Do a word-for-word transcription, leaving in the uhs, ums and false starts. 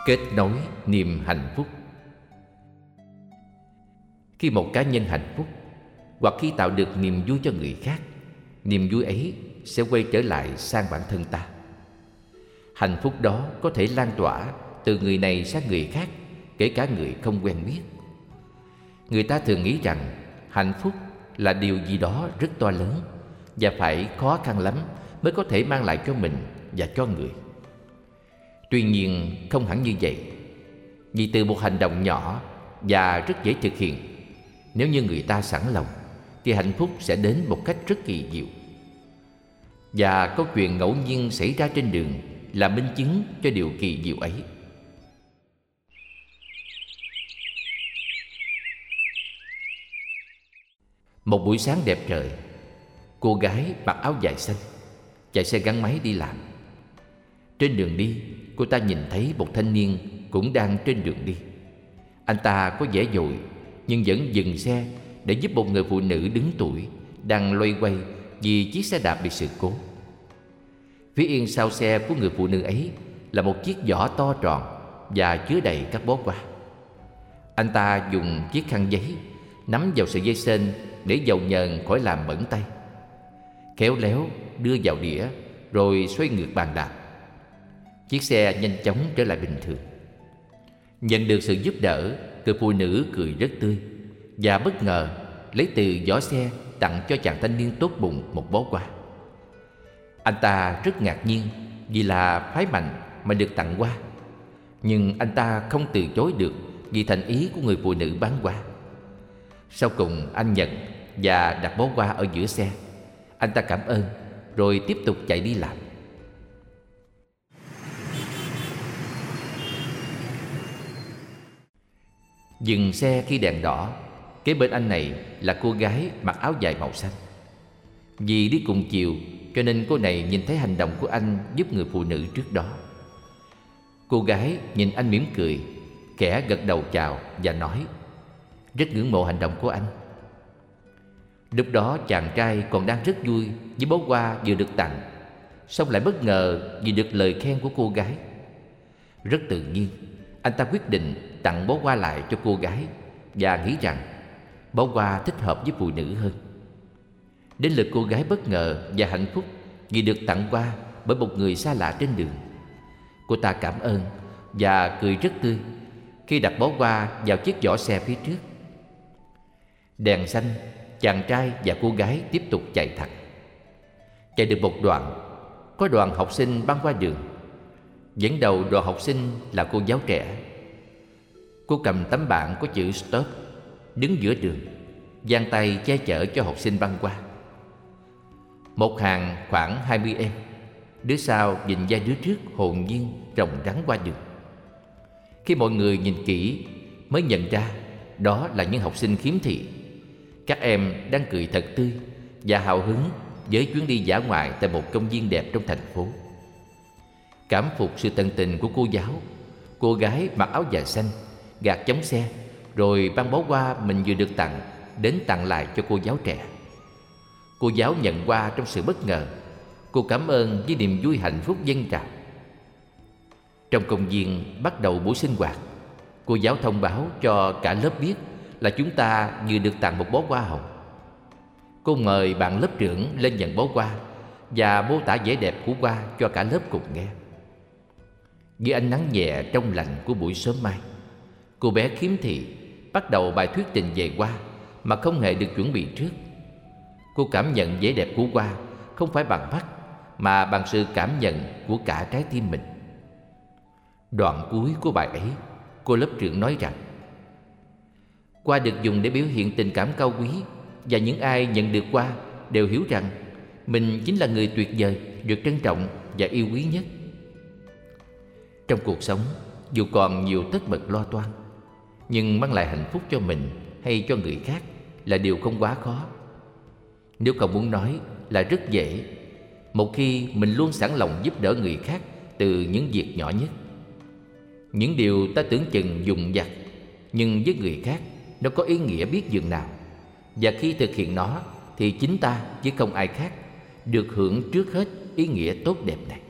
Kết nối niềm hạnh phúc. Khi một cá nhân hạnh phúc, hoặc khi tạo được niềm vui cho người khác, niềm vui ấy sẽ quay trở lại sang bản thân ta. Hạnh phúc đó có thể lan tỏa từ người này sang người khác, kể cả người không quen biết. Người ta thường nghĩ rằng hạnh phúc là điều gì đó rất to lớn và phải khó khăn lắm mới có thể mang lại cho mình và cho người. Tuy nhiên không hẳn như vậy. Vì từ một hành động nhỏ và rất dễ thực hiện, nếu như người ta sẵn lòng, thì hạnh phúc sẽ đến một cách rất kỳ diệu. Và câu chuyện ngẫu nhiên xảy ra trên đường là minh chứng cho điều kỳ diệu ấy. Một buổi sáng đẹp trời, cô gái mặc áo dài xanh chạy xe gắn máy đi làm. Trên đường đi, cô ta nhìn thấy một thanh niên cũng đang trên đường đi. Anh ta có vẻ vội nhưng vẫn dừng xe để giúp một người phụ nữ đứng tuổi đang loay quay vì chiếc xe đạp bị sự cố. Phía yên sau xe của người phụ nữ ấy là một chiếc giỏ to tròn và chứa đầy các bó hoa. Anh ta dùng chiếc khăn giấy nắm vào sợi dây sên để dầu nhờn khỏi làm bẩn tay, khéo léo đưa vào đĩa rồi xoay ngược bàn đạp. Chiếc xe nhanh chóng trở lại bình thường. Nhận được sự giúp đỡ, người phụ nữ cười rất tươi và bất ngờ lấy từ giỏ xe tặng cho chàng thanh niên tốt bụng một bó hoa. Anh ta rất ngạc nhiên vì là phái mạnh mà được tặng hoa, nhưng anh ta không từ chối được vì thành ý của người phụ nữ bán hoa. Sau cùng anh nhận và đặt bó hoa ở giữa xe. Anh ta cảm ơn rồi tiếp tục chạy đi làm. Dừng xe khi đèn đỏ. Kế bên anh này là cô gái mặc áo dài màu xanh. Vì đi cùng chiều cho nên cô này nhìn thấy hành động của anh giúp người phụ nữ trước đó. Cô gái nhìn anh mỉm cười, khẽ gật đầu chào và nói: "Rất ngưỡng mộ hành động của anh." Lúc đó chàng trai còn đang rất vui với bó hoa vừa được tặng, xong lại bất ngờ vì được lời khen của cô gái. Rất tự nhiên, anh ta quyết định tặng bó hoa lại cho cô gái và nghĩ rằng bó hoa thích hợp với phụ nữ hơn. Đến lượt cô gái bất ngờ và hạnh phúc vì được tặng hoa bởi một người xa lạ trên đường. Cô ta cảm ơn và cười rất tươi khi đặt bó hoa vào chiếc giỏ xe phía trước. Đèn xanh, chàng trai và cô gái tiếp tục chạy thẳng. Chạy được một đoạn, có đoàn học sinh băng qua đường. Dẫn đầu đoàn học sinh là cô giáo trẻ. Cô cầm tấm bảng có chữ stop, đứng giữa đường, giang tay che chở cho học sinh băng qua. Một hàng khoảng hai mươi em, đứa sau nhìn vai đứa trước hồn nhiên rồng rắn qua đường. Khi mọi người nhìn kỹ mới nhận ra đó là những học sinh khiếm thị. Các em đang cười thật tươi và hào hứng với chuyến đi dã ngoại tại một công viên đẹp trong thành phố. Cảm phục sự tận tình của cô giáo, cô gái mặc áo dài xanh gạt chống xe rồi mang bó hoa mình vừa được tặng đến tặng lại cho cô giáo trẻ. Cô giáo nhận hoa trong sự bất ngờ. Cô cảm ơn với niềm vui hạnh phúc dâng trào. Trong công viên bắt đầu buổi sinh hoạt, cô giáo thông báo cho cả lớp biết là chúng ta vừa được tặng một bó hoa hồng. Cô mời bạn lớp trưởng lên nhận bó hoa và mô tả vẻ đẹp của hoa cho cả lớp cùng nghe. Dưới ánh nắng nhẹ trong lành của buổi sớm mai, cô bé khiếm thị bắt đầu bài thuyết trình về hoa mà không hề được chuẩn bị trước. Cô cảm nhận vẻ đẹp của hoa không phải bằng mắt mà bằng sự cảm nhận của cả trái tim mình. Đoạn cuối của bài ấy, cô lớp trưởng nói rằng hoa được dùng để biểu hiện tình cảm cao quý, và những ai nhận được hoa đều hiểu rằng mình chính là người tuyệt vời, được trân trọng và yêu quý nhất. Trong cuộc sống, dù còn nhiều tất bật lo toan, nhưng mang lại hạnh phúc cho mình hay cho người khác là điều không quá khó. Nếu không muốn nói là rất dễ, một khi mình luôn sẵn lòng giúp đỡ người khác từ những việc nhỏ nhất. Những điều ta tưởng chừng dùng vặt, nhưng với người khác nó có ý nghĩa biết dường nào. Và khi thực hiện nó thì chính ta chứ không ai khác được hưởng trước hết ý nghĩa tốt đẹp này.